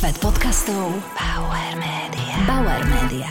Svet podcastov Bauer Media. Bauer Media.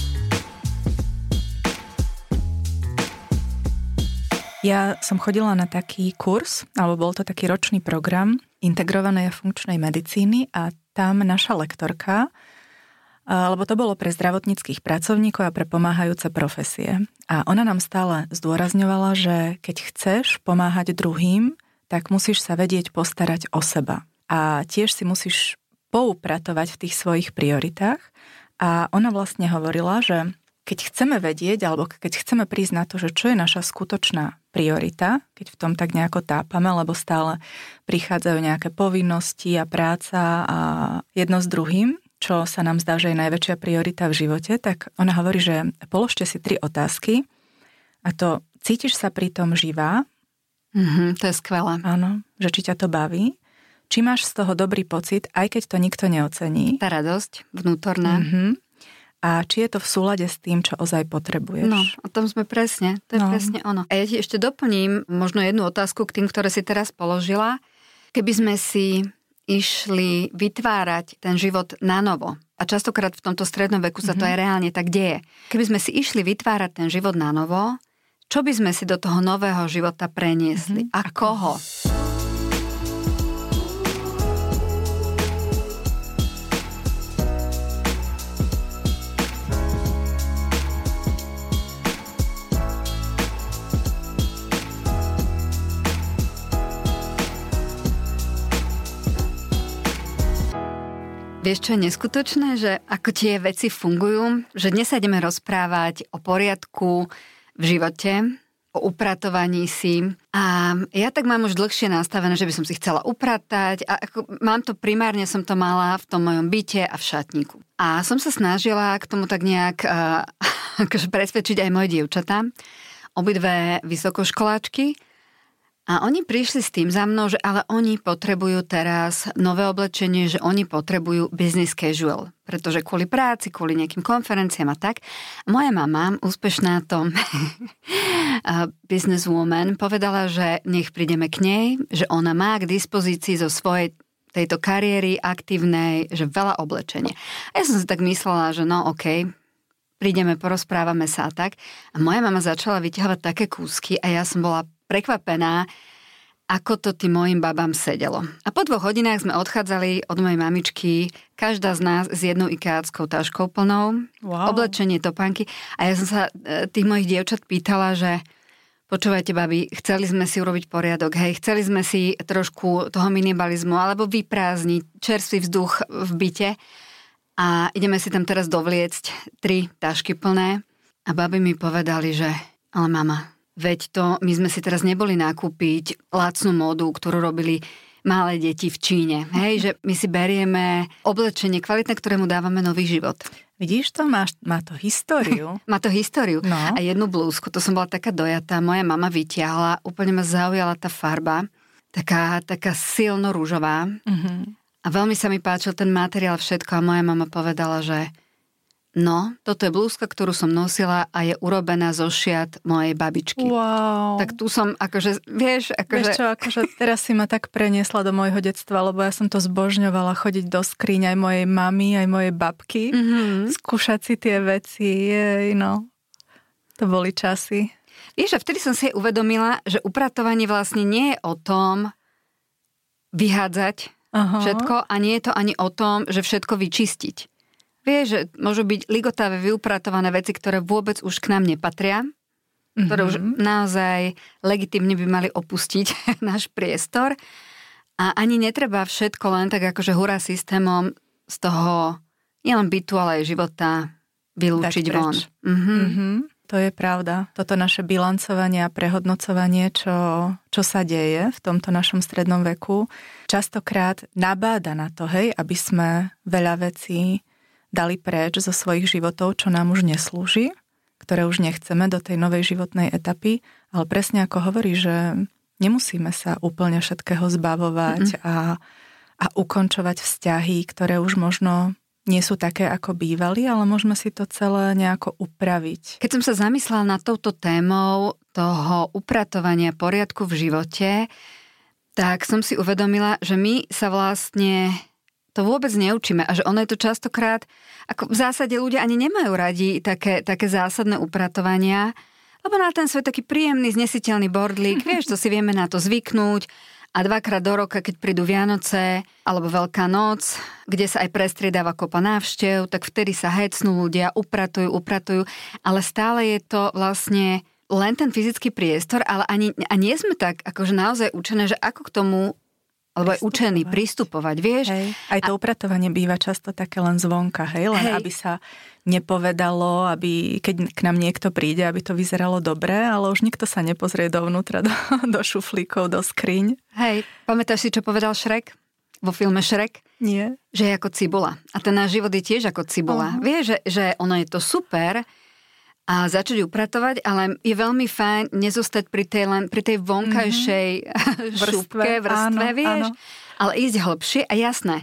Ja som chodila na taký kurz, alebo bol to taký ročný program integrovanej a funkčnej medicíny a tam naša lektorka, lebo to bolo pre zdravotníckych pracovníkov a pre pomáhajúce profesie. A ona nám stále zdôrazňovala, že keď chceš pomáhať druhým, tak musíš sa vedieť postarať o seba. A tiež si musíš poupratovať v tých svojich prioritách. A ona vlastne hovorila, že keď chceme vedieť, alebo keď chceme prísť na to, že čo je naša skutočná priorita, keď v tom tak nejako tápame, lebo stále prichádzajú nejaké povinnosti a práca a jedno s druhým, čo sa nám zdá, že je najväčšia priorita v živote, tak ona hovorí, že položte si 3 otázky a to cítiš sa pri tom živá? To je skvelé. Áno, že či ťa to baví. Či máš z toho dobrý pocit, aj keď to nikto neocení. Tá radosť vnútorná. A či je to v súlade s tým, čo ozaj potrebuješ. No, o tom sme presne. To je presne ono. A ja ti ešte doplním možno jednu otázku k tým, ktoré si teraz položila. Keby sme si išli vytvárať ten život na novo, a častokrát v tomto strednom veku sa to aj reálne tak deje. Keby sme si išli vytvárať ten život na novo, čo by sme si do toho nového života preniesli? A koho? Vieš, čo je neskutočné? Že ako tie veci fungujú? Že dnes sa ideme rozprávať o poriadku v živote, o upratovaní si. A ja tak mám už dlhšie nastavené, že by som si chcela upratať. A mám to primárne, som to mala v tom mojom byte a v šatníku. A som sa snažila k tomu tak nejak akože presvedčiť aj moje dievčatá. Obidve vysokoškoláčky. A oni prišli s tým za mnou, že ale oni potrebujú teraz nové oblečenie, že oni potrebujú business casual, pretože kvôli práci, kvôli nejakým konferenciám a tak. Moja mama, úspešná to businesswoman, povedala, že nech prídeme k nej, že ona má k dispozícii zo svojej tejto kariéry aktívnej, že veľa oblečenia. A ja som si tak myslela, že no okej, prídeme, porozprávame sa a tak. A moja mama začala vyťahovať také kúsky a ja som bola prekvapená, ako to tým mojim babám sedelo. A po 2 hodinách sme odchádzali od mojej mamičky, každá z nás s jednou ikeáckou taškou plnou, oblečenie, topánky. A ja som sa tých mojich dievčat pýtala, že počúvajte, babi, chceli sme si urobiť poriadok, hej, chceli sme si trošku toho minimalizmu, alebo vyprázdniť čerstvý vzduch v byte a ideme si tam teraz dovliecť 3 tašky plné. A babi mi povedali, že ale mama, veď to, my sme si teraz neboli nakúpiť lacnú módu, ktorú robili malé deti v Číne. Hej, že my si berieme oblečenie kvalitné, ktorému dávame nový život. Vidíš to? Má to históriu. Má to históriu. No. A jednu blúzku, to som bola taká dojatá, moja mama vytiahla, úplne ma zaujala tá farba, taká silno rúžová. A veľmi sa mi páčil ten materiál, všetko, a moja mama povedala, že no, toto je blúzka, ktorú som nosila a je urobená zo šiat mojej babičky. Wow. Tak tu som, akože, vieš... Vieš čo, akože teraz si ma tak preniesla do môjho detstva, lebo ja som to zbožňovala, chodiť do skriň aj mojej mamy, aj mojej babky, skúšať si tie veci, no. To boli časy. Vieš, a vtedy som si uvedomila, že upratovanie vlastne nie je o tom vyhádzať všetko a nie je to ani o tom, že všetko vyčistiť. Vieš, že môžu byť ligotavé, vyupratované veci, ktoré vôbec už k nám nepatria, ktoré už naozaj legitímne by mali opustiť náš priestor. A ani netreba všetko len tak akože hurá systémom z toho nielen bytu, ale aj života vylúčiť von. To je pravda. Toto naše bilancovanie a prehodnocovanie, čo sa deje v tomto našom strednom veku, častokrát nabáda na to, hej, aby sme veľa vecí dali preč zo svojich životov, čo nám už neslúži, ktoré už nechceme do tej novej životnej etapy, ale presne ako hovorí, že nemusíme sa úplne všetkého zbavovať a ukončovať vzťahy, ktoré už možno nie sú také, ako bývali, ale môžeme si to celé nejako upraviť. Keď som sa zamyslela nad touto témou toho upratovania poriadku v živote, tak som si uvedomila, že my sa vlastne to vôbec neučíme a že ono je to častokrát, ako v zásade ľudia ani nemajú radi také zásadné upratovania, lebo na ten svet taký príjemný, znesiteľný bordlík, vieš, to si vieme na to zvyknúť a 2-krát do roka, keď prídu Vianoce alebo Veľká noc, kde sa aj prestriedáva kopa návštev, tak vtedy sa hecnú ľudia, upratujú, ale stále je to vlastne len ten fyzický priestor, ale a nie sme tak akože naozaj učené, že ako k tomu alebo aj učený pristupovať, vieš? Hej. Aj to upratovanie býva často také len zvonka, hej? Len aby sa nepovedalo, aby keď k nám niekto príde, aby to vyzeralo dobre, ale už nikto sa nepozrie dovnútra, do šuflíkov, do skriň. Hej, pamätáš si, čo povedal Šrek? Vo filme Šrek? Nie. Že je ako cibula. A ten náš život je tiež ako cibula. Vieš, že ono je to super a začať upratovať, ale je veľmi fajn nezostať pri tej vonkajšej šupke, vrstve, vieš? Áno. Ale ísť hlbšie a jasné,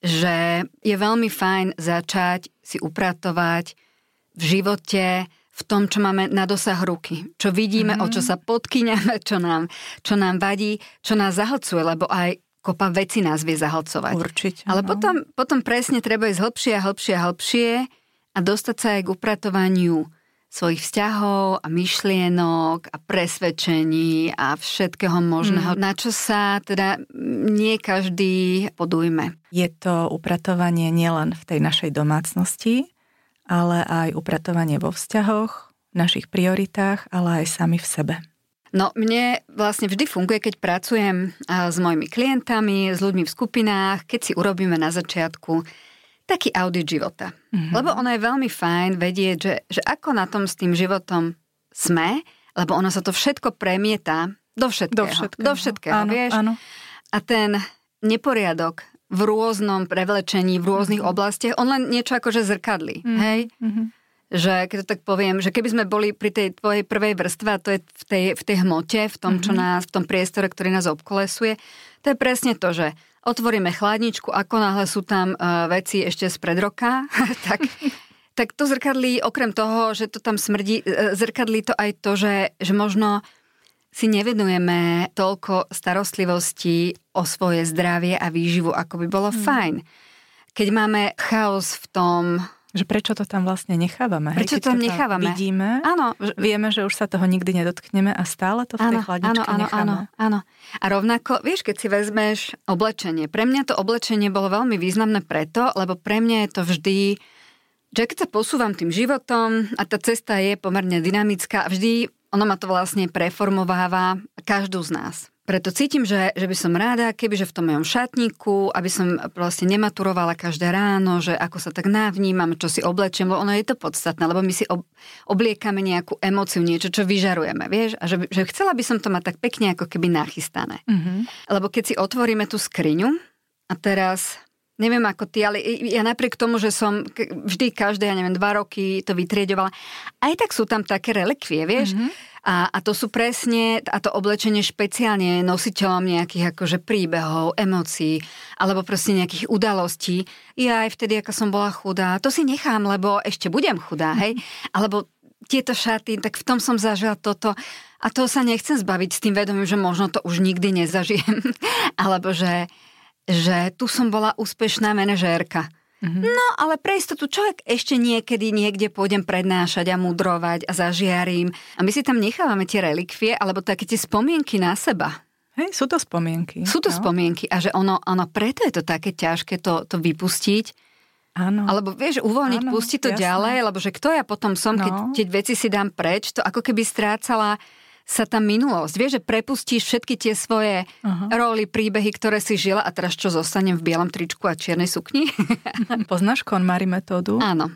že je veľmi fajn začať si upratovať v živote, v tom, čo máme na dosah ruky. Čo vidíme, o čo sa podkyňame, čo nám vadí, čo nás zahlcuje, lebo aj kopa veci nás vie zahlcovať. Určite. Ale potom presne treba ísť hlbšie a dostať sa aj k upratovaniu svojich vzťahov a myšlienok a presvedčení a všetkého možného, na čo sa teda nie každý podujme. Je to upratovanie nielen v tej našej domácnosti, ale aj upratovanie vo vzťahoch, v našich prioritách, ale aj sami v sebe. No mne vlastne vždy funguje, keď pracujem s mojimi klientami, s ľuďmi v skupinách, keď si urobíme na začiatku taký audit života. Lebo ono je veľmi fajn vedieť, že ako na tom s tým životom sme, lebo ono sa to všetko premieta do všetkého, áno, vieš? Áno. A ten neporiadok v rôznom prevlečení, v rôznych oblastiach, on len niečo akože zrkadlí, hej? Že keď to tak poviem, že keby sme boli pri tej tvojej prvej vrstve, a to je v tej hmote, v tom, čo nás, v tom priestore, ktorý nás obkolesuje, to je presne to, že otvoríme chladničku, ako náhle sú tam veci ešte spred roka, tak to zrkadlí, okrem toho, že to tam smrdí, zrkadlí to aj to, že možno si nevenujeme toľko starostlivosti o svoje zdravie a výživu, ako by bolo fajn. Keď máme chaos v tom, že prečo to tam vlastne nechávame? Prečo to tam nechávame? Vidíme, áno, vieme, že už sa toho nikdy nedotkneme a stále to v tej chladničke necháme. Áno. A rovnako, vieš, keď si vezmeš oblečenie. Pre mňa to oblečenie bolo veľmi významné preto, lebo pre mňa je to vždy, že keď sa posúvam tým životom a tá cesta je pomerne dynamická, vždy ono ma to vlastne preformováva každú z nás. Preto cítim, že by som ráda, kebyže v tom mojom šatníku, aby som vlastne nematurovala každé ráno, že ako sa tak navnímam, čo si oblečiem, lebo ono je to podstatné, lebo my si obliekame nejakú emóciu, niečo, čo vyžarujeme, vieš? A že chcela by som to mať tak pekne, ako keby nachystané. Lebo keď si otvoríme tú skriňu a teraz, neviem ako ty, ale ja napriek tomu, že som vždy každé, 2 roky to vytrieďovala, aj tak sú tam také relikvie, vieš? A to sú presne, a to oblečenie špeciálne nositeľom nejakých akože príbehov, emócií, alebo proste nejakých udalostí. Ja aj vtedy, ako som bola chudá, to si nechám, lebo ešte budem chudá, hej? Alebo tieto šaty, tak v tom som zažila toto a to sa nechcem zbaviť s tým vedomím, že možno to už nikdy nezažijem. Alebo že tu som bola úspešná manažérka. No, ale pre istotu človek ešte niekedy niekde pôjdem prednášať a mudrovať a zažiarím. A my si tam nechávame tie relikvie, alebo také tie spomienky na seba. Hej, sú to spomienky. Sú to spomienky a že ono preto je to také ťažké to vypustiť. Áno. Alebo vieš, uvoľniť, pustiť to ďalej, lebo že kto ja potom som, keď veci si dám preč, to ako keby strácala sa tá minulosť. Vieš, že prepustíš všetky tie svoje roly, príbehy, ktoré si žila a teraz čo, zostanem v bielom tričku a čiernej sukni? Poznáš KonMari metódu? Áno.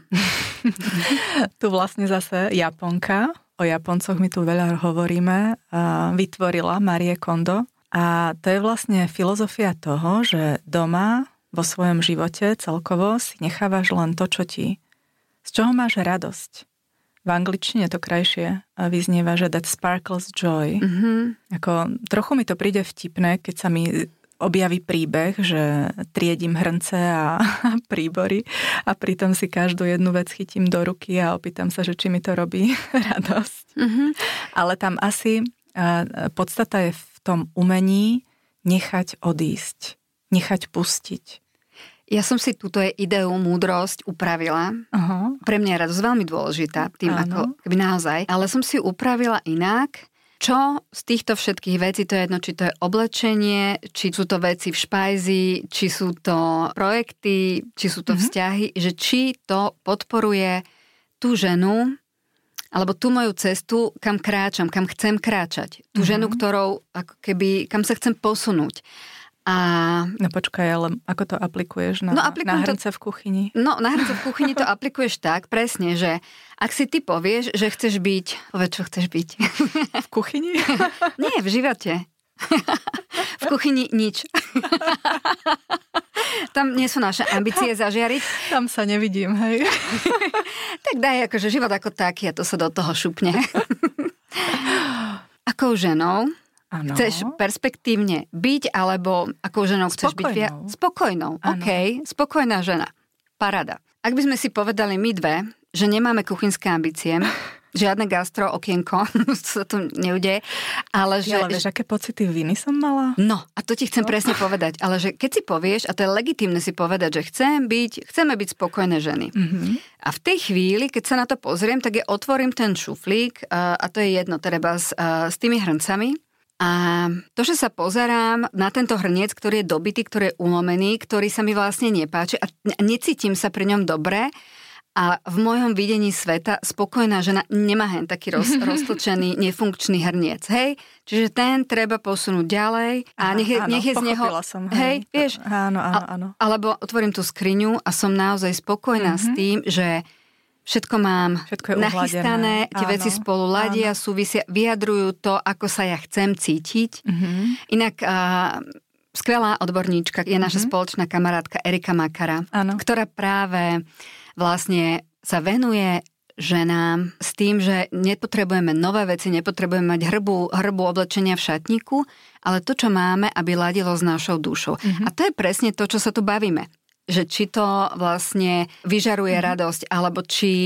Tu vlastne zase Japonka, o Japoncoch my tu veľa hovoríme, vytvorila Marie Kondo a to je vlastne filozofia toho, že doma vo svojom živote celkovo si nechávaš len to, čo z čoho máš radosť. V angličtine to krajšie vyznieva, že that sparkles joy. Ako, trochu mi to príde vtipné, keď sa mi objaví príbeh, že triedím hrnce a príbory a pritom si každú jednu vec chytím do ruky a opýtam sa, že či mi to robí radosť. Ale tam asi podstata je v tom umení nechať odísť, nechať pustiť. Ja som si túto ideu múdrosť upravila. Aha. Pre mňa je radosť veľmi dôležitá, tým ako keby naozaj. Ale som si ju upravila inak. Čo z týchto všetkých vecí, to je jedno, či to je oblečenie, či sú to veci v špajzi, či sú to projekty, či sú to vzťahy, že či to podporuje tú ženu, alebo tú moju cestu, kam kráčam, kam chcem kráčať. Tú ženu, ktorou ako keby, kam sa chcem posunúť. No počkaj, ale ako to aplikuješ na hrnce v kuchyni? No, na hrnce v kuchyni to aplikuješ tak, presne, že ak si ty povieš, že chceš byť... Povedz, čo chceš byť. V kuchyni? Nie, v živote. V kuchyni nič. Tam nie sú naše ambície zažiariť. Tam sa nevidím, hej. Tak daj akože život ako taký a to sa do toho šupne. Akou ženou chceš perspektívne byť, alebo akou ženou chceš byť viac? Spokojnou. OK, spokojná žena. Parada. Ak by sme si povedali my dve, že nemáme kuchynské ambície, žiadne gastro okienko, sa to neudeje, ale že... Ale vieš, aké pocity viny som mala? No, a to ti chcem presne povedať, ale že keď si povieš, a to je legitímne si povedať, že chceme byť spokojné ženy. A v tej chvíli, keď sa na to pozriem, tak otvorím ten šuflík, a to je jedno, treba s tými hrncami. A to, že sa pozerám na tento hrniec, ktorý je dobitý, ktorý je ulomený, ktorý sa mi vlastne nepáči a necítim sa pri ňom dobre a v mojom videní sveta spokojná žena nemá hen taký roztlčený, nefunkčný hrniec, hej? Čiže ten treba posunúť ďalej a nech je z neho... Som, hej, vieš? Áno. Alebo otvorím tú skriňu a som naozaj spokojná s tým, že všetko mám nachystané, tie veci spolu ladia, súvisia, vyjadrujú to, ako sa ja chcem cítiť. Inak skvelá odborníčka je naša spoločná kamarátka Erika Makara, ktorá práve vlastne sa venuje ženám s tým, že nepotrebujeme nové veci, nepotrebujeme mať hrbu oblečenia v šatníku, ale to, čo máme, aby ladilo s našou dušou. A to je presne to, čo sa tu bavíme. Že či to vlastne vyžaruje radosť, alebo či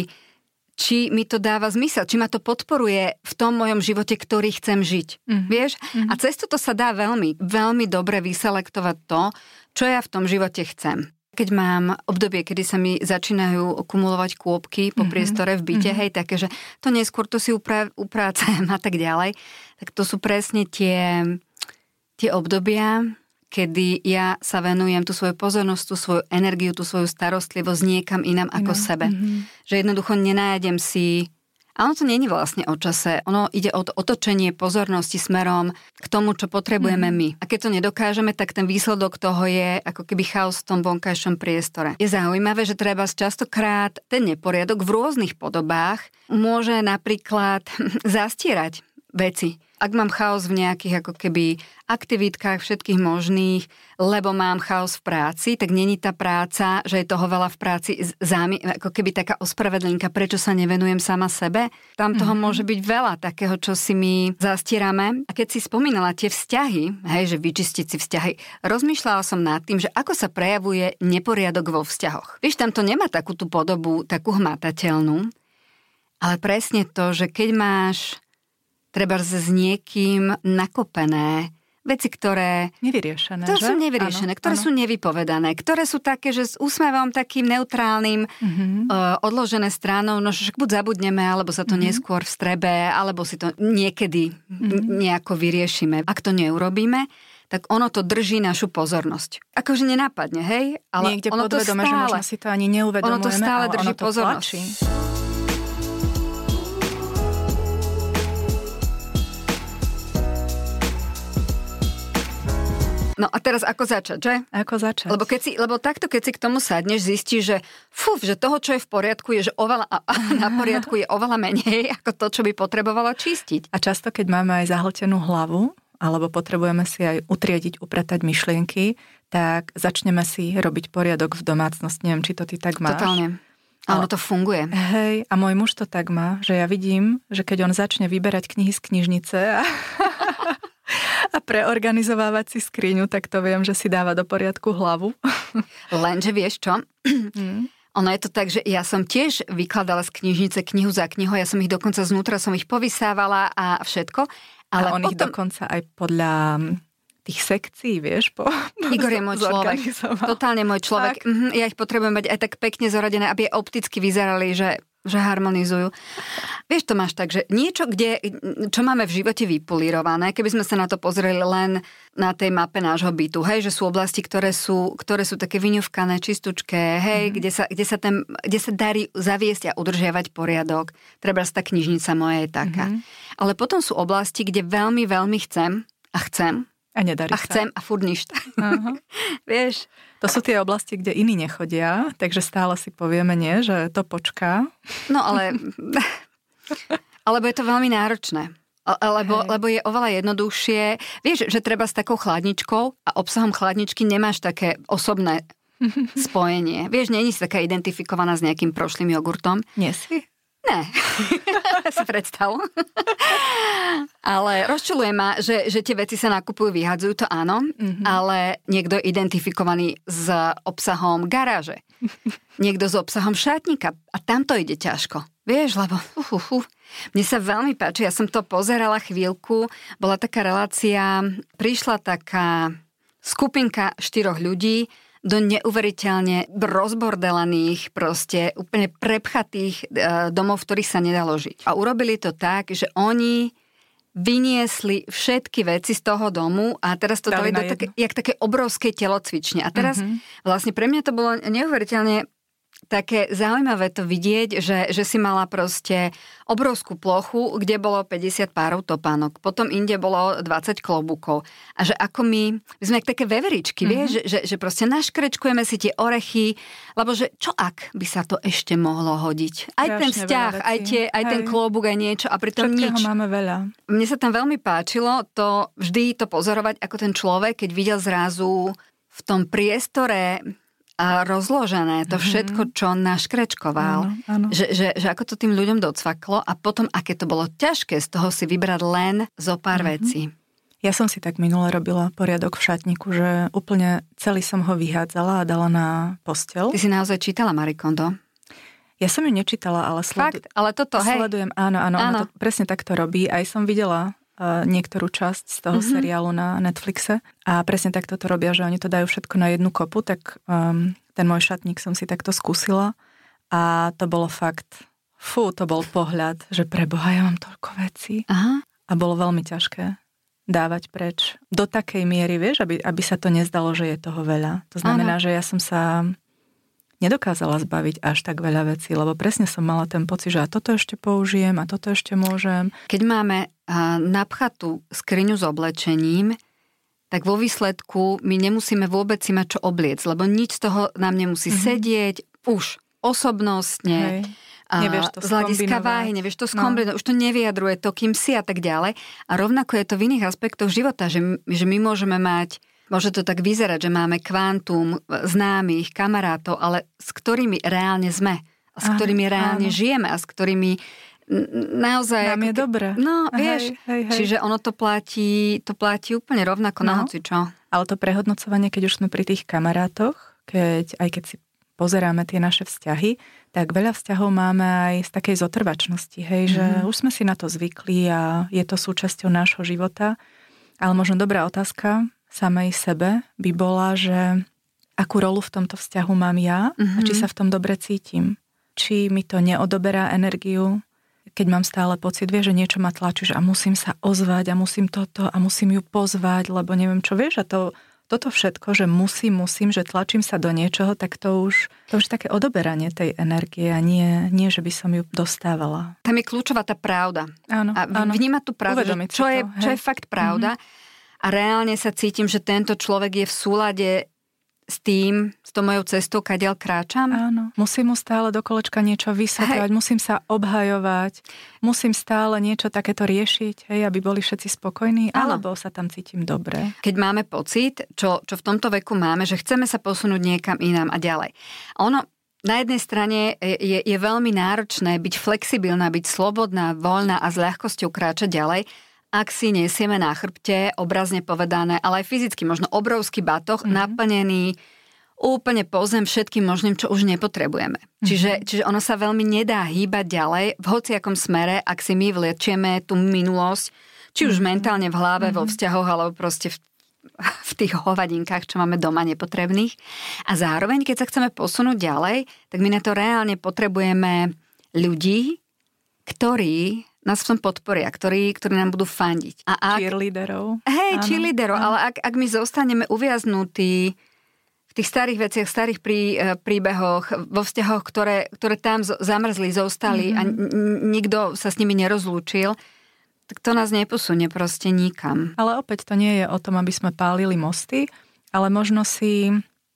mi to dáva zmysel, či ma to podporuje v tom mojom živote, ktorý chcem žiť. Vieš? A cez toto sa dá veľmi, veľmi dobre vyselektovať to, čo ja v tom živote chcem. Keď mám obdobie, kedy sa mi začínajú kumulovať kôpky po priestore v byte, hej, také, že to neskôr to si uprácem a tak ďalej, tak to sú presne tie obdobia, kedy ja sa venujem tú svoju pozornosť, tú svoju energiu, tú svoju starostlivosť niekam inám ako sebe. Že jednoducho nenájdem si... A ono to nie je vlastne o čase. Ono ide o to otočenie pozornosti smerom k tomu, čo potrebujeme my. A keď to nedokážeme, tak ten výsledok toho je ako keby chaos v tom vonkajšom priestore. Je zaujímavé, že treba častokrát ten neporiadok v rôznych podobách môže napríklad zastierať veci. Ak mám chaos v nejakých ako keby aktivitkách všetkých možných, lebo mám chaos v práci, tak není tá práca, že je toho veľa v práci ako keby taká ospravedlnka, prečo sa nevenujem sama sebe. Tam toho môže byť veľa takého, čo si my zastierame. A keď si spomínala tie vzťahy, hej, že vyčistiť si vzťahy, rozmýšľala som nad tým, že ako sa prejavuje neporiadok vo vzťahoch. Vieš, tam to nemá takú tú podobu, takú hmatateľnú, ale presne to, že keď máš treba s niekým nakopené veci, ktoré... Nevyriešené, ktoré sú nevyriešené, ktoré sú nevypovedané, ktoré sú také, že s úsmevom takým neutrálnym odložené stranou, no však buď zabudneme, alebo sa to neskôr vstrebe, alebo si to niekedy nejako vyriešime. Ak to neurobíme, tak ono to drží našu pozornosť. Akože nenápadne, hej? Ale niekde ono podvedome, že možno si to ani neuvedomujeme, ono to stále drží pozornosť. Tlačí. No a teraz ako začať, že? Ako začať? Lebo takto, keď si k tomu sadneš, zistíš, že že toho, čo je v poriadku, je, že na poriadku je oveľa menej ako to, čo by potrebovalo čistiť. A často, keď máme aj zahltenú hlavu, alebo potrebujeme si aj utriediť, upratať myšlienky, tak začneme si robiť poriadok v domácnosti. Neviem, či to ty tak máš. Totálne. A ono to funguje. Hej, a môj muž to tak má, že ja vidím, že keď on začne vyberať knihy z knižnice a preorganizovávať si skriňu, tak to viem, že si dáva do poriadku hlavu. Lenže vieš čo? Ono je to tak, že ja som tiež vykladala z knižnice knihu za knihou, ja som ich dokonca znútra som ich povysávala a všetko. Ale on ich dokonca aj podľa tých sekcií, vieš, Igor je môj človek. Totálne môj človek. Ja ich potrebujem mať aj tak pekne zoradené, aby opticky vyzerali, že harmonizujú. Vieš, to máš tak, že niečo, čo máme v živote vypolírované, keby sme sa na to pozreli len na tej mape nášho bytu, hej, že sú oblasti, ktoré sú také vyňuvkané, čistúčké, hej, kde sa darí zaviesť a udržiavať poriadok. Trebárs tá knižnica moja je taká. Ale potom sú oblasti, kde veľmi, veľmi chcem a nedarí a chcem a furt nič. Vieš? To sú tie oblasti, kde iní nechodia, takže stále si povieme nie, že to počká. No ale... Alebo je to veľmi náročné. Lebo je oveľa jednoduchšie. Vieš, že treba s takou chladničkou a obsahom chladničky nemáš také osobné spojenie. Vieš, nie si taká identifikovaná s nejakým prošlým jogurtom. Nie si? Ne. Si predstav. Ale rozčuluje ma, že tie veci sa nakupujú, vyhadzujú, to áno, ale niekto je identifikovaný s obsahom garáže. Niekto s obsahom šatníka. A tam to ide ťažko. Vieš, lebo mne sa veľmi páči, ja som to pozerala chvíľku, bola taká relácia, prišla taká skupinka 4 ľudí do neuveriteľne rozbordelaných, proste úplne prepchatých domov, v ktorých sa nedalo žiť. A urobili to tak, že oni vyniesli všetky veci z toho domu a teraz to dali do také obrovskej telocvične. A teraz vlastne pre mňa to bolo neuveriteľne také zaujímavé to vidieť, že si mala proste obrovskú plochu, kde bolo 50 párov topánok. Potom inde bolo 20 klobúkov. A že ako my sme také veveričky, vieš, že proste naškrečkujeme si tie orechy, lebo že čo ak by sa to ešte mohlo hodiť? Aj strašne ten vzťah, aj ten klobúk, aj niečo a pritom nič. Všetkého máme veľa. Mne sa tam veľmi páčilo vždy to pozorovať, ako ten človek, keď videl zrazu v tom priestore a rozložené to všetko, čo naškrečkoval. Áno. Že ako to tým ľuďom docvaklo a potom, aké to bolo ťažké z toho si vybrať len zo pár vecí. Ja som si tak minule robila poriadok v šatníku, že úplne celý som ho vyhádzala a dala na posteľ. Ty si naozaj čítala Marie Kondo? Ja som ju nečítala, ale Fakt? Ale toto, hej. Sledujem, áno. Ona to presne takto robí. Aj som videla niektorú časť z toho seriálu na Netflixe a presne takto to robia, že oni to dajú všetko na jednu kopu, tak ten môj šatník som si takto skúsila a to bolo fakt, to bol pohľad, že preboha, ja mám toľko vecí. Aha. A bolo veľmi ťažké dávať preč do takej miery, vieš, aby sa to nezdalo, že je toho veľa. To znamená, že ja som sa nedokázala zbaviť až tak veľa vecí, lebo presne som mala ten pocit, že a toto ešte použijem a toto ešte môžem. Keď máme napchatú skriňu s oblečením, tak vo výsledku my nemusíme vôbec si mať čo obliec, lebo nič z toho nám nemusí sedieť, už osobnostne, nevieš to z hľadiska váhy, nevieš to skombinovať, už to nevyjadruje to, kým si a tak ďalej. A rovnako je to v iných aspektoch života, že my môžeme mať, môže to tak vyzerať, že máme kvantum známych, kamarátov, ale s ktorými reálne sme, a s ktorými reálne žijeme a s ktorými naozaj... Nám je dobre. No, vieš, čiže ono to platí úplne rovnako na hocičo. Ale to prehodnocovanie, keď už sme pri tých kamarátoch, keď si pozeráme tie naše vzťahy, tak veľa vzťahov máme aj z takej zotrvačnosti, že už sme si na to zvykli a je to súčasťou nášho života. Ale možno dobrá otázka samej sebe by bola, že akú rolu v tomto vzťahu mám ja a či sa v tom dobre cítim. Či mi to neodoberá energiu, keď mám stále pocit, že niečo ma tlačí, a musím sa ozvať a musím toto a musím ju pozvať, lebo neviem čo, vieš, a toto všetko, že musím, že tlačím sa do niečoho, tak to už také odoberanie tej energie a nie, že by som ju dostávala. Tam je kľúčová tá pravda. Áno, a vnímať tú pravdu, čo je fakt pravda. A reálne sa cítim, že tento človek je v súlade s tou mojou cestou, kadiaľ kráčam. Áno. Musím mu stále do kolečka niečo vysvetľovať, musím sa obhajovať, musím stále niečo takéto riešiť, aby boli všetci spokojní, alebo sa tam cítim dobre. Keď máme pocit, čo v tomto veku máme, že chceme sa posunúť niekam inám a ďalej. A ono na jednej strane je veľmi náročné byť flexibilná, byť slobodná, voľná a s ľahkosťou kráčať ďalej, ak si nesieme na chrbte, obrazne povedané, ale aj fyzicky, možno obrovský batoh, naplnený úplne po zem všetkým možným, čo už nepotrebujeme. Čiže ono sa veľmi nedá hýbať ďalej v hociakom smere, ak si my vlečieme tú minulosť, či už mentálne v hlave, vo vzťahoch, alebo proste v tých hovadinkách, čo máme doma nepotrebných. A zároveň, keď sa chceme posunúť ďalej, tak my na to reálne potrebujeme ľudí, ktorí nás v tom podporia, ktorí nám budú fandiť. Cheerleaderov. Hej, cheerleaderov, ale ak my zostaneme uviaznutí v tých starých veciach, starých príbehoch, vo vzťahoch, ktoré tam zamrzli, zostali a nikto sa s nimi nerozlúčil, tak to nás neposunie proste nikam. Ale opäť to nie je o tom, aby sme pálili mosty, ale možno si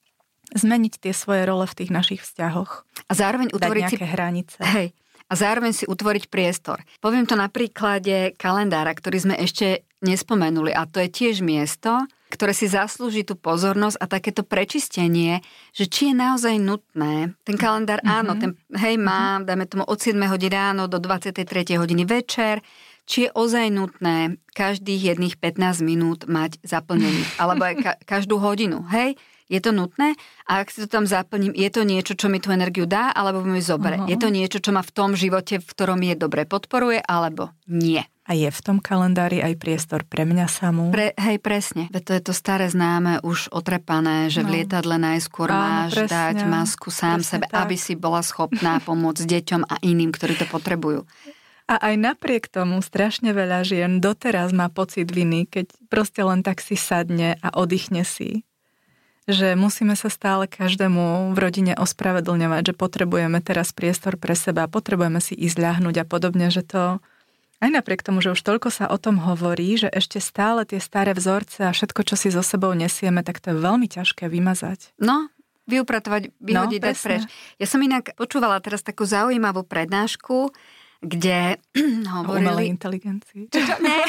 zmeniť tie svoje role v tých našich vzťahoch. A zároveň utvoriť nejaké hranice. Hej. A zároveň si utvoriť priestor. Poviem to na príklade kalendára, ktorý sme ešte nespomenuli. A to je tiež miesto, ktoré si zaslúži tú pozornosť a takéto prečistenie, že či je naozaj nutné. Ten kalendár, áno, má, dajme tomu od 7 hodiny ráno do 23 hodiny večer, či je ozaj nutné každých jedných 15 minút mať zaplnený. Alebo aj každú hodinu. Hej, je to nutné? A ak si to tam zaplním, je to niečo, čo mi tú energiu dá, alebo mi zoberie? Je to niečo, čo ma v tom živote, v ktorom je dobre, podporuje, alebo nie? A je v tom kalendári aj priestor pre mňa samú? Hej, presne. To je to staré známe, už otrepané, že v lietadle najskôr máš dať masku sám sebe, tak, aby si bola schopná pomôcť deťom a iným, ktorí to potrebujú. A aj napriek tomu strašne veľa žien doteraz má pocit viny, keď proste len tak si sadne a oddychne si. Že musíme sa stále každému v rodine ospravedlňovať, že potrebujeme teraz priestor pre seba, potrebujeme si ísť ľahnúť a podobne, že to aj napriek tomu, že už toľko sa o tom hovorí, že ešte stále tie staré vzorce a všetko, čo si so sebou nesieme, tak to je veľmi ťažké vymazať. No, vyupratovať, vyhodiť, dať preč. Ja som inak počúvala teraz takú zaujímavú prednášku, kde hovorili... O umelej inteligencii. Nie.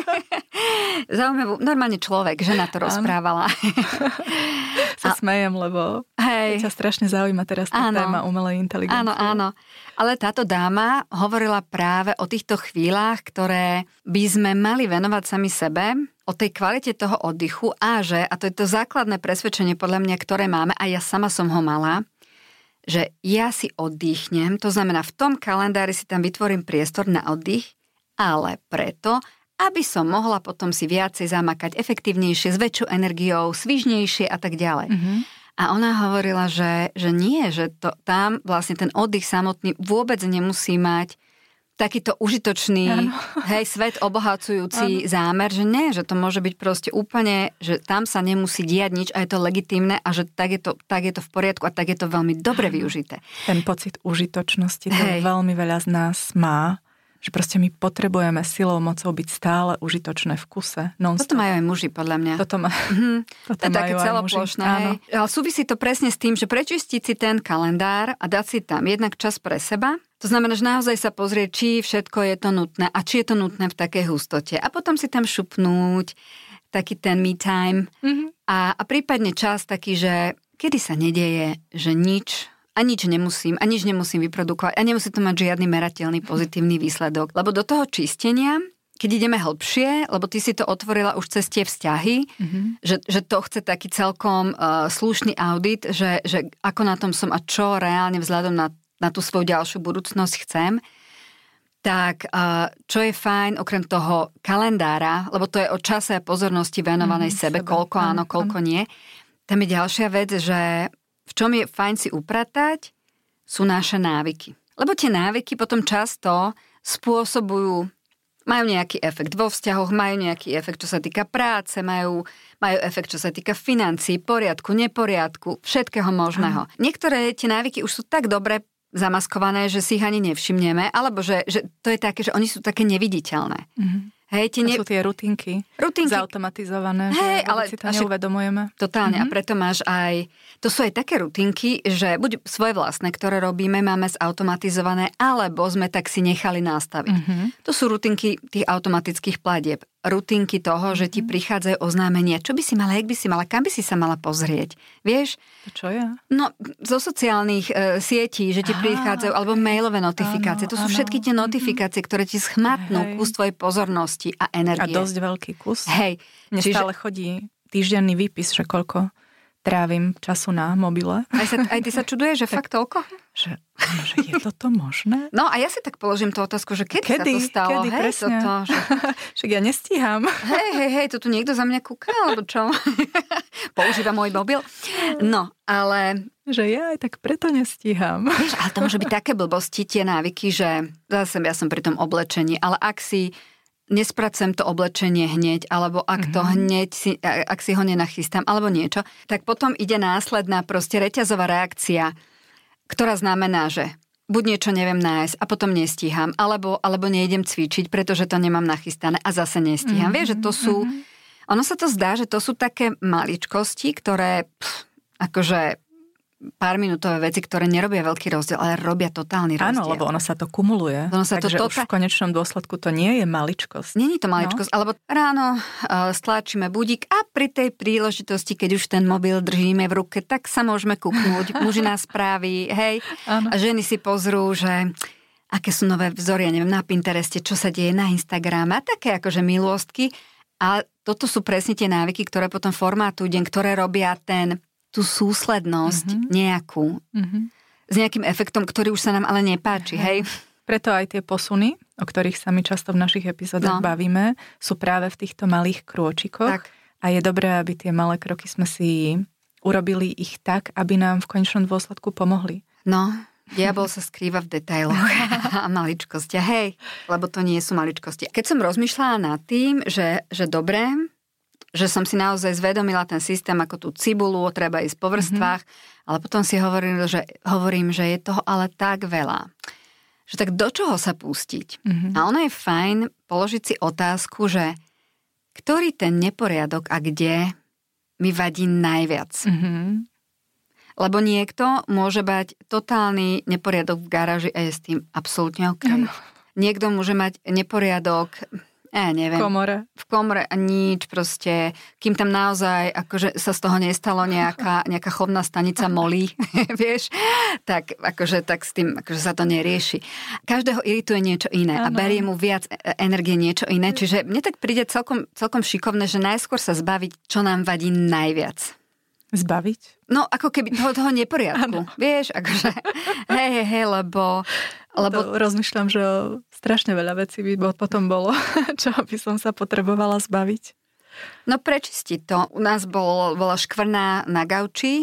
Zaujímavú, normálne človek, žena to rozprávala. Sa smejem, lebo sa strašne zaujíma teraz tá téma umelej inteligencie. Áno. Ale táto dáma hovorila práve o týchto chvíľach, ktoré by sme mali venovať sami sebe, o tej kvalite toho oddychu a to je to základné presvedčenie podľa mňa, ktoré máme a ja sama som ho mala, že ja si oddychnem, to znamená v tom kalendári si tam vytvorím priestor na oddych, ale preto, aby som mohla potom si viacej zamakať efektívnejšie, s väčšou energiou, svižnejšie a tak ďalej. A ona hovorila, že nie, že tam vlastne ten oddych samotný vôbec nemusí mať takýto užitočný, svet obohacujúci zámer, že nie, že to môže byť proste úplne, že tam sa nemusí diať nič a je to legitímne a že tak je to v poriadku a tak je to veľmi dobre využité. Ten pocit užitočnosti, to veľmi veľa z nás má, že proste my potrebujeme silou, mocou byť stále užitočné v kuse. Non-stop. Toto majú aj muži, podľa mňa. Toto to je také celoplošné. Ale súvisí to presne s tým, že prečistiť si ten kalendár a dať si tam jednak čas pre seba. To znamená, že naozaj sa pozrieť, či všetko je to nutné a či je to nutné v takej hustote. A potom si tam šupnúť taký ten me time a prípadne čas taký, že kedy sa nedieje, že nič nemusím vyprodukovať a nemusí to mať žiadny merateľný pozitívny výsledok. Lebo do toho čistenia, keď ideme hlbšie, lebo ty si to otvorila už cez tie vzťahy, že to chce taký celkom slušný audit, že ako na tom som a čo reálne vzhľadom na tú svoju ďalšiu budúcnosť chcem, tak čo je fajn okrem toho kalendára, lebo to je o čase a pozornosti venovanej sebe, koľko áno, koľko nie. Tam je ďalšia vec, že v čom je fajn si upratať, sú naše návyky. Lebo tie návyky potom často majú nejaký efekt vo vzťahoch, majú nejaký efekt, čo sa týka práce, majú efekt, čo sa týka financií, poriadku, neporiadku, všetkého možného. Niektoré tie návyky už sú tak dobre zamaskované, že si ich ani nevšimneme, alebo že to je také, že oni sú také neviditeľné. Hej, to sú tie rutinky. Zautomatizované, ale si to neuvedomujeme. Totálne. A preto máš aj... To sú aj také rutinky, že buď svoje vlastné, ktoré robíme, máme zautomatizované, alebo sme tak si nechali nastaviť. To sú rutinky tých automatických platieb. Rutinky toho, že ti prichádzajú oznámenia. Čo by si mala, jak by si mala, kam by si sa mala pozrieť. Vieš? To čo je? No, zo sociálnych sietí, že ti prichádzajú, alebo mailové notifikácie. To sú všetky tie notifikácie, ktoré ti schmatnú kus tvojej pozornosti a energie. A dosť veľký kus. Hej. Mne stále chodí týždenný výpis, že koľko trávim času na mobile. Aj ty sa čuduješ, že fakt toľko? Že je toto možné? No a ja si tak položím tú otázku, že kedy sa to stalo? Kedy, hej, presne. toto, že... Však ja nestíham. Hej, to tu niekto za mňa kúka, alebo čo? Používa môj mobil? No, ale... Že ja aj tak preto nestíham. Vieš, ale to môže byť také blbosti, tie návyky, že zase ja som pri tom oblečení, ale ak si nespracujem to oblečenie hneď, alebo ak to hneď ak si ho nenachystám, alebo niečo, tak potom ide následná proste reťazová reakcia, ktorá znamená, že buď niečo neviem nájsť a potom nestíham, alebo nejdem cvičiť, pretože to nemám nachystané a zase nestíham. Vieš, že to sú... Ono sa to zdá, že to sú také maličkosti, ktoré akože pár minútové veci, ktoré nerobia veľký rozdiel, ale robia totálny rozdiel. Áno, lebo ono sa to kumuluje. Takže už v konečnom dôsledku to nie je maličkosť. Nie je to maličkosť, alebo ráno stláčime budík a pri tej príležitosti, keď už ten mobil držíme v ruke, tak sa môžeme kúknúť. Muži nás správi, hej. Áno. A ženy si pozrú, že aké sú nové vzory, ja neviem, na Pintereste, čo sa deje na Instagrame a také akože milostky. A toto sú presne tie návyky, ktoré potom formátujú deň, ktoré robia tú súslednosť nejakú. S nejakým efektom, ktorý už sa nám ale nepáči, hej? Preto aj tie posuny, o ktorých sa my často v našich epizódach bavíme, sú práve v týchto malých krôčikoch. Tak. A je dobré, aby tie malé kroky sme si urobili ich tak, aby nám v konečnom dôsledku pomohli. No, diabol sa skrýva v detailoch a maličkosti. Hej, lebo to nie sú maličkosti. Keď som rozmýšľala nad tým, že dobré, že som si naozaj zvedomila ten systém ako tú cibulu, treba ísť po vrstvách, ale potom si hovorím, že je toho ale tak veľa. Že tak do čoho sa pustiť? A ono je fajn položiť si otázku, že ktorý ten neporiadok a kde mi vadí najviac. Lebo niekto môže mať totálny neporiadok v garáži a je s tým absolútne OK. Niekto môže mať neporiadok... neviem. V komore a nič proste, kým tam naozaj akože sa z toho nestalo nejaká chovná stanica molí, vieš, tak s tým akože sa to nerieši. Každého irituje niečo iné a berie mu viac energie niečo iné, čiže mne tak príde celkom šikovné, že najskôr sa zbaviť, čo nám vadí najviac. Zbaviť? No, ako keby toho neporiadku. Vieš, akože hej, lebo... Rozmýšľam, že strašne veľa vecí by potom bolo, čo by som sa potrebovala zbaviť. No prečistiť to. U nás bola škvrna na gauči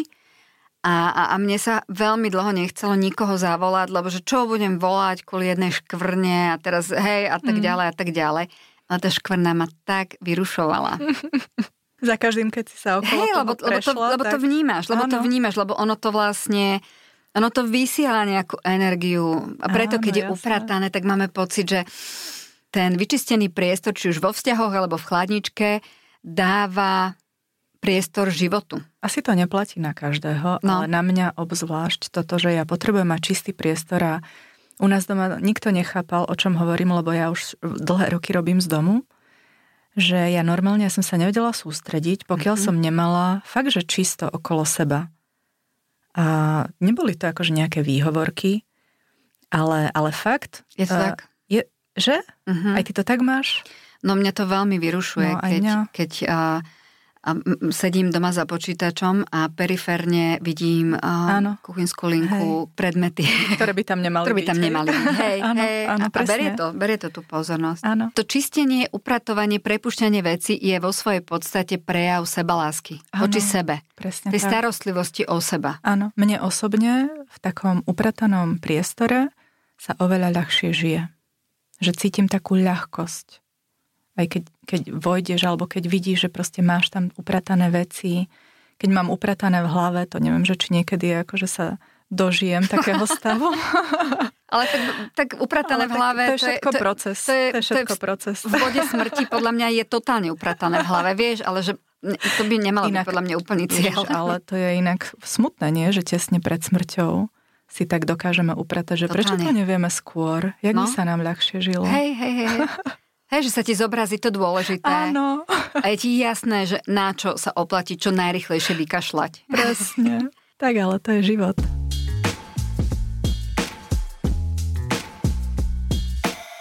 a mne sa veľmi dlho nechcelo nikoho zavolať, lebo že čo budem volať kvôli jednej škvrne a teraz hej a tak ďalej a tak ďalej. Ale tá škvrna ma tak vyrušovala. Za každým, keď si sa okolo toho prešla. Lebo to vnímaš, lebo ono to vlastne, ono to vysiela nejakú energiu. A preto, keď je upratané, tak máme pocit, že ten vyčistený priestor, či už vo vzťahoch alebo v chladničke, dáva priestor životu. Asi to neplatí na každého, ale na mňa obzvlášť toto, že ja potrebujem mať čistý priestor a u nás doma nikto nechápal, o čom hovorím, lebo ja už dlhé roky robím z domu. Že ja normálne som sa nevedela sústrediť, pokiaľ som nemala fakt, že čisto okolo seba. A neboli to akože nejaké výhovorky, ale fakt... Je to tak? Že? Aj ty to tak máš? No mňa to veľmi vyrušuje, keď sedím doma za počítačom a periférne vidím kuchynskú linku, predmety. Ktoré by tam nemali byť. Hej, áno, a berie to tú pozornosť. Áno. To čistenie, upratovanie, prepušťanie veci je vo svojej podstate prejav sebalásky. Voči sebe. Presne tej starostlivosti o seba. Áno, mne osobne v takom upratanom priestore sa oveľa ľahšie žije. Že cítim takú ľahkosť. Aj keď vojdeš, alebo keď vidíš, že proste máš tam upratané veci. Keď mám upratané v hlave, to neviem, že či niekedy akože sa dožijem takého stavu. Ale tak upratané v hlave... To je všetko proces. To je všetko proces. V bode smrti podľa mňa je totálne upratané v hlave, vieš, ale že to by nemalo byť podľa mňa úplný cieľ. Ale to je inak smutné, nie? Že tesne pred smrťou si tak dokážeme upratať, že prečo to nevieme skôr? Jak by sa nám ľahšie žilo? Hej. Hej, že sa ti zobrazí to dôležité. Áno. A je ti jasné, že na čo sa oplatí čo najrýchlejšie vykašľať. Presne. Tak ale to je život.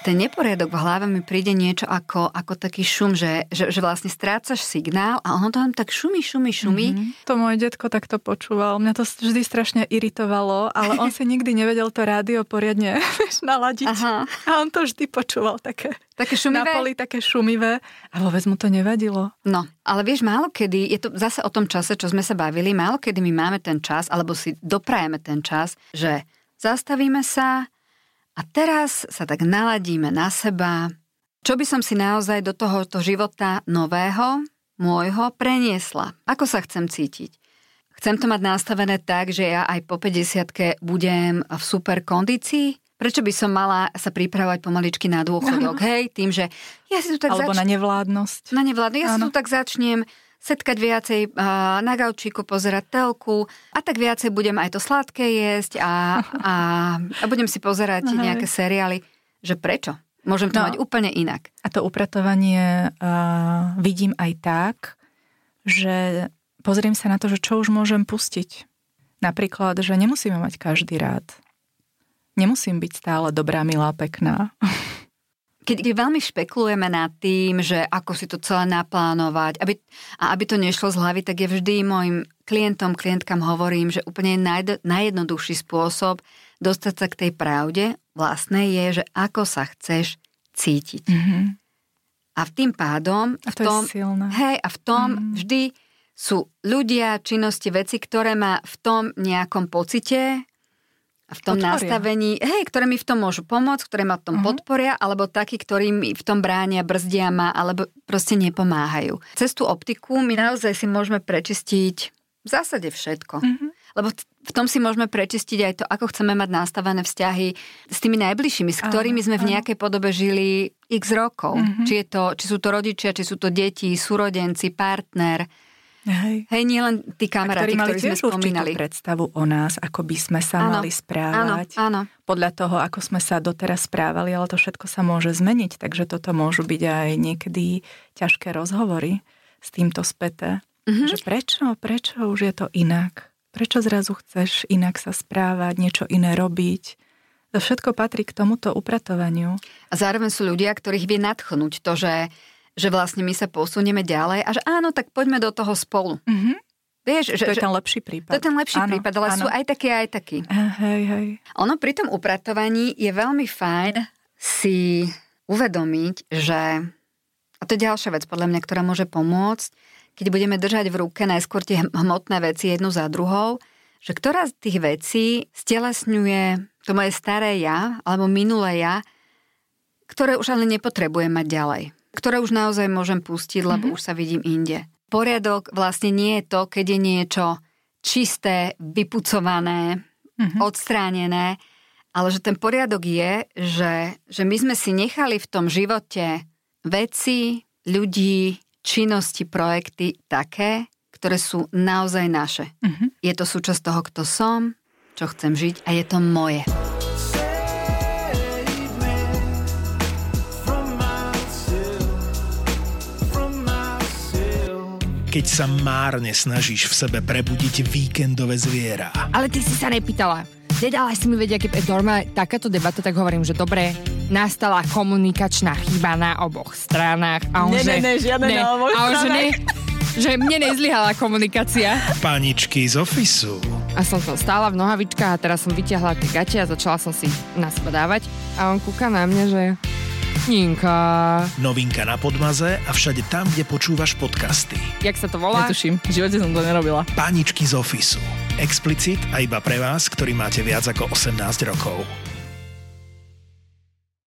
ten neporiadok v hlave mi príde niečo ako taký šum, že vlastne strácaš signál a ono tam tak šumí. Mm-hmm. To môj detko takto počúval. Mňa to vždy strašne iritovalo, ale on si nikdy nevedel to rádio poriadne naladiť. Aha. A on to vždy počúval také šumivé? Na poli také šumivé a vôbec mu to nevadilo. No, ale vieš, málo kedy, je to zase o tom čase, čo sme sa bavili, málo kedy my máme ten čas, alebo si doprajeme ten čas, že zastavíme sa a teraz sa tak naladíme na seba. Čo by som si naozaj do tohoto života nového, môjho, preniesla? Ako sa chcem cítiť? Chcem to mať nastavené tak, že ja aj po 50-ke budem v super kondícii? Prečo by som mala sa pripravovať pomaličky na dôchodok? Hej, tým, že ja si tu tak alebo na nevládnosť. Na nevládnosť. Ja si tu tak začnem setkať viacej na gaučíku, pozerať telku a tak viacej budem aj to sladké jesť a budem si pozerať nejaké seriály. Že prečo? Môžem to mať úplne inak. A to upratovanie vidím aj tak, že pozriem sa na to, že čo už môžem pustiť. Napríklad, že nemusíme mať každý rád. Nemusím byť stále dobrá, milá, pekná. Keď veľmi špekulujeme nad tým, že ako si to celé naplánovať, aby to nešlo z hlavy, tak ja vždy mojim klientkám hovorím, že úplne najjednoduchší spôsob dostať sa k tej pravde vlastnej je, že ako sa chceš cítiť. Mm-hmm. A tým pádom v tom vždy sú ľudia, činnosti, veci, ktoré ma v tom nejakom pocite a v tom nastavení, ktoré mi v tom môžu pomôcť, ktoré ma v tom podporia, alebo takí, ktorí mi v tom bránia, brzdia ma, alebo proste nepomáhajú. Cez tú optiku my naozaj si môžeme prečistiť v zásade všetko. Mm-hmm. Lebo v tom si môžeme prečistiť aj to, ako chceme mať nastavené vzťahy s tými najbližšími, s ktorými sme v nejakej podobe žili x rokov. Mm-hmm. Či sú to rodičia, či sú to deti, súrodenci, partner. Hej, nie len tí kamaráti, ktorí sme spomínali. Predstavu o nás, ako by sme sa mali správať. Áno. Podľa toho, ako sme sa doteraz správali, ale to všetko sa môže zmeniť, takže toto môžu byť aj niekedy ťažké rozhovory s týmto späté. Mm-hmm. Že prečo už je to inak? Prečo zrazu chceš inak sa správať, niečo iné robiť? To všetko patrí k tomuto upratovaniu. A zároveň sú ľudia, ktorých vie nadchnúť to, že vlastne my sa posunieme ďalej a že áno, tak poďme do toho spolu. Mm-hmm. Vieš, to je ten lepší prípad. To je ten lepší prípad, ale sú aj takí, aj takí. Hej. Ono pri tom upratovaní je veľmi fajn si uvedomiť, že, a to je ďalšia vec podľa mňa, ktorá môže pomôcť, keď budeme držať v ruke najskôr tie hmotné veci jednu za druhou, že ktorá z tých vecí stelesňuje to moje staré ja, alebo minulé ja, ktoré už ale nepotrebujem mať ďalej. Ktoré už naozaj môžem pustiť, lebo už sa vidím inde. Poriadok vlastne nie je to, keď je niečo čisté, vypucované, odstránené, ale že ten poriadok je, že my sme si nechali v tom živote veci, ľudí, činnosti, projekty také, ktoré sú naozaj naše. Je to súčasť toho, kto som, čo chcem žiť a je to moje. Keď sa márne snažíš v sebe prebudiť víkendové zviera. Ale ty si sa nepýtala. Ale si mi vedia, keď normálne takáto debata, tak hovorím, že dobre, nastala komunikačná chyba na oboch stranách. A on, žiadne na oboch stranách. Že mne nezlyhala komunikácia. Paničky z ofisu. A som tam stála v nohavičkách a teraz som vyťahla tie gate a začala som si na seba dávať. A on kúka na mňa, že Ninka. Novinka na Podmaze a všade tam, kde počúvaš podcasty. Jak sa to volá? Netuším, v živote som to nerobila. Paničky z ofisu. Explicit a iba pre vás, ktorí máte viac ako 18 rokov.